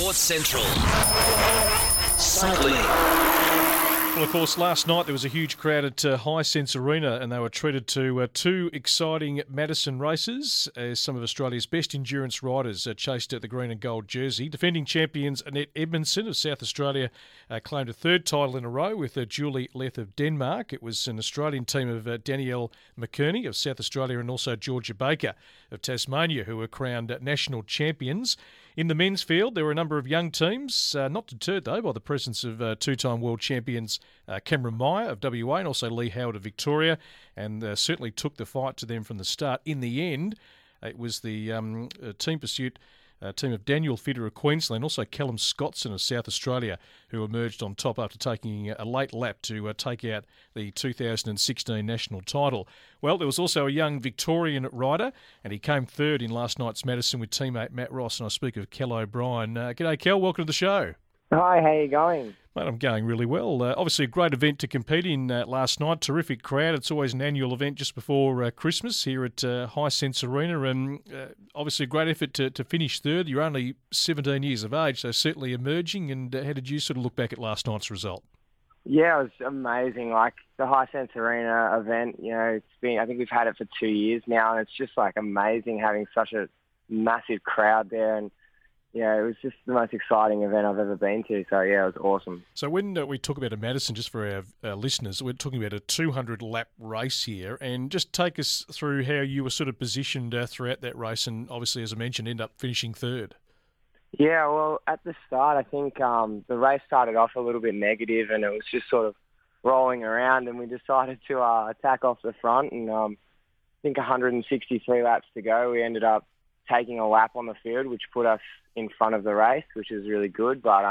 Sports Central. Cycling. Well, of course, last night there was a huge crowd at Hisense Arena and they were treated to two exciting Madison races as some of Australia's best endurance riders chased the green and gold jersey. Defending champions Annette Edmondson of South Australia claimed a third title in a row with Julie Leth of Denmark. It was an Australian team of Danielle McKerney of South Australia and also Georgia Baker of Tasmania who were crowned national champions. In the men's field, there were a number of young teams, not deterred though by the presence of two-time world champions Cameron Meyer of WA and also Lee Howard of Victoria, and certainly took the fight to them from the start. In the end, it was the team pursuit team of Daniel Fitter of Queensland, also Callum Scottson of South Australia, who emerged on top after taking a late lap to take out the 2016 national title. Well, there was also a young Victorian rider, and he came third in last night's Madison with teammate Matt Ross, and I speak of Kel O'Brien. G'day, Kel. Welcome to the show. Hi, how you going? Mate, I'm going really well. Obviously a great event to compete in last night. Terrific crowd. It's always an annual event just before Christmas here at Hisense Arena. And obviously a great effort to finish third. You're only 17 years of age, so certainly emerging. And how did you sort of look back at last night's result? Yeah, it was amazing. Like the Hisense Arena event, I think we've had it for 2 years now, and it's just like amazing having such a massive crowd there. And yeah, it was just the most exciting event I've ever been to. So, yeah, it was awesome. So when we talk about a Madison, just for our listeners, we're talking about a 200-lap race here. And just take us through how you were sort of positioned throughout that race and obviously, as I mentioned, end up finishing third. Yeah, well, at the start, I think the race started off a little bit negative and it was just sort of rolling around, and we decided to attack off the front. And I think 163 laps to go, we ended up taking a lap on the field, which put us in front of the race, which is really good. But,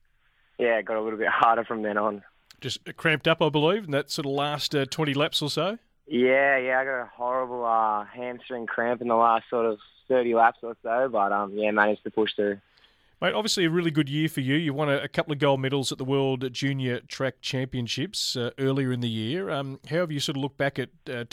it got a little bit harder from then on. Just cramped up, I believe, in that sort of last 20 laps or so? Yeah, I got a horrible hamstring cramp in the last sort of 30 laps or so, but, managed to push through. Mate, obviously a really good year for you. You won a couple of gold medals at the World Junior Track Championships earlier in the year. How have you sort of looked back at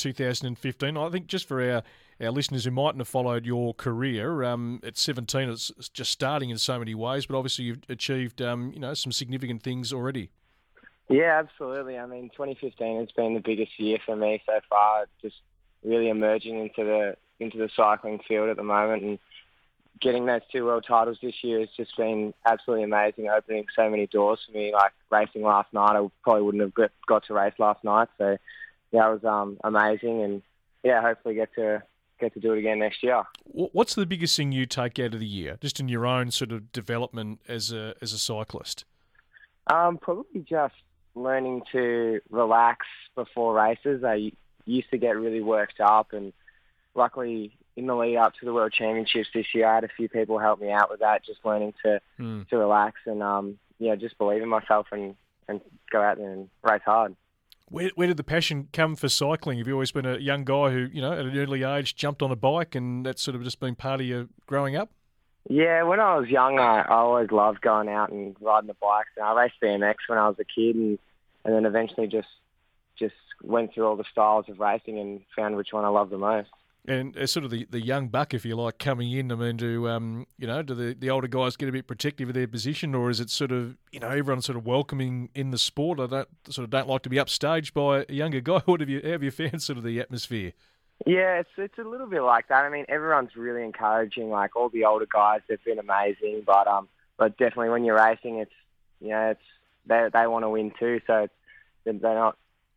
2015? I think just for our listeners who mightn't have followed your career, at 17 it's just starting in so many ways, but obviously you've achieved some significant things already. Yeah, absolutely. I mean, 2015 has been the biggest year for me so far, just really emerging into the cycling field at the moment, and getting those two world titles this year has just been absolutely amazing, opening so many doors for me. Like racing last night, I probably wouldn't have got to race last night. So, yeah, it was amazing, and yeah, hopefully get to do it again next year. What's the biggest thing you take out of the year, just in your own sort of development as a cyclist? Probably just learning to relax before races. I used to get really worked up, and luckily in the lead up to the World Championships this year, I had a few people help me out with that, just learning to relax and just believe in myself and go out there and race hard. Where did the passion come for cycling? Have you always been a young guy who, at an early age jumped on a bike and that's sort of just been part of your growing up? Yeah, when I was young, I always loved going out and riding the bikes. And I raced BMX when I was a kid, and then eventually just went through all the styles of racing and found which one I loved the most. And as sort of the young buck, if you like, coming in, I mean, do the older guys get a bit protective of their position, or is it sort of, everyone's sort of welcoming in the sport? I don't like to be upstaged by a younger guy. How have you found sort of the atmosphere? Yeah, it's a little bit like that. I mean, everyone's really encouraging. Like all the older guys, they've been amazing, but definitely when you're racing, they want to win too. So they're not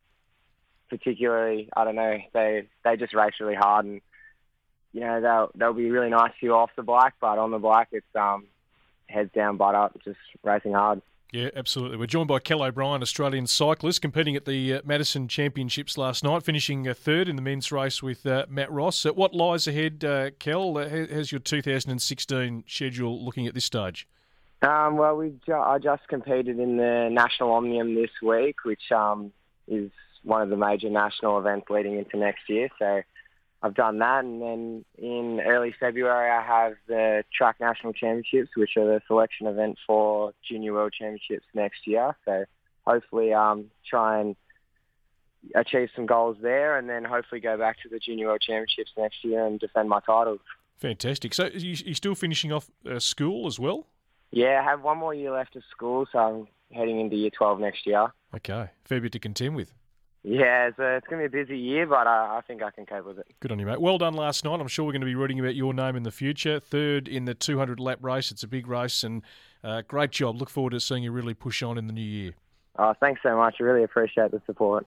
particularly, I don't know, they just race really hard, and they'll be really nice to you off the bike, but on the bike it's heads down, butt up, just racing hard. Yeah, absolutely. We're joined by Kel O'Brien, Australian cyclist, competing at the Madison Championships last night, finishing third in the men's race with Matt Ross. What lies ahead, Kel? How's your 2016 schedule looking at this stage? I just competed in the National Omnium this week, which is one of the major national events leading into next year. So I've done that. And then in early February, I have the Track National Championships, which are the selection event for Junior World Championships next year. So hopefully try and achieve some goals there, and then hopefully go back to the Junior World Championships next year and defend my titles. Fantastic. So you're still finishing off school as well? Yeah, I have one more year left of school, so I'm heading into year 12 next year. Okay, fair bit to contend with. Yeah, it's going to be a busy year, but I think I can cope with it. Good on you, mate. Well done last night. I'm sure we're going to be reading about your name in the future. Third in the 200-lap race. It's a big race, and great job. Look forward to seeing you really push on in the new year. Thanks so much. I really appreciate the support.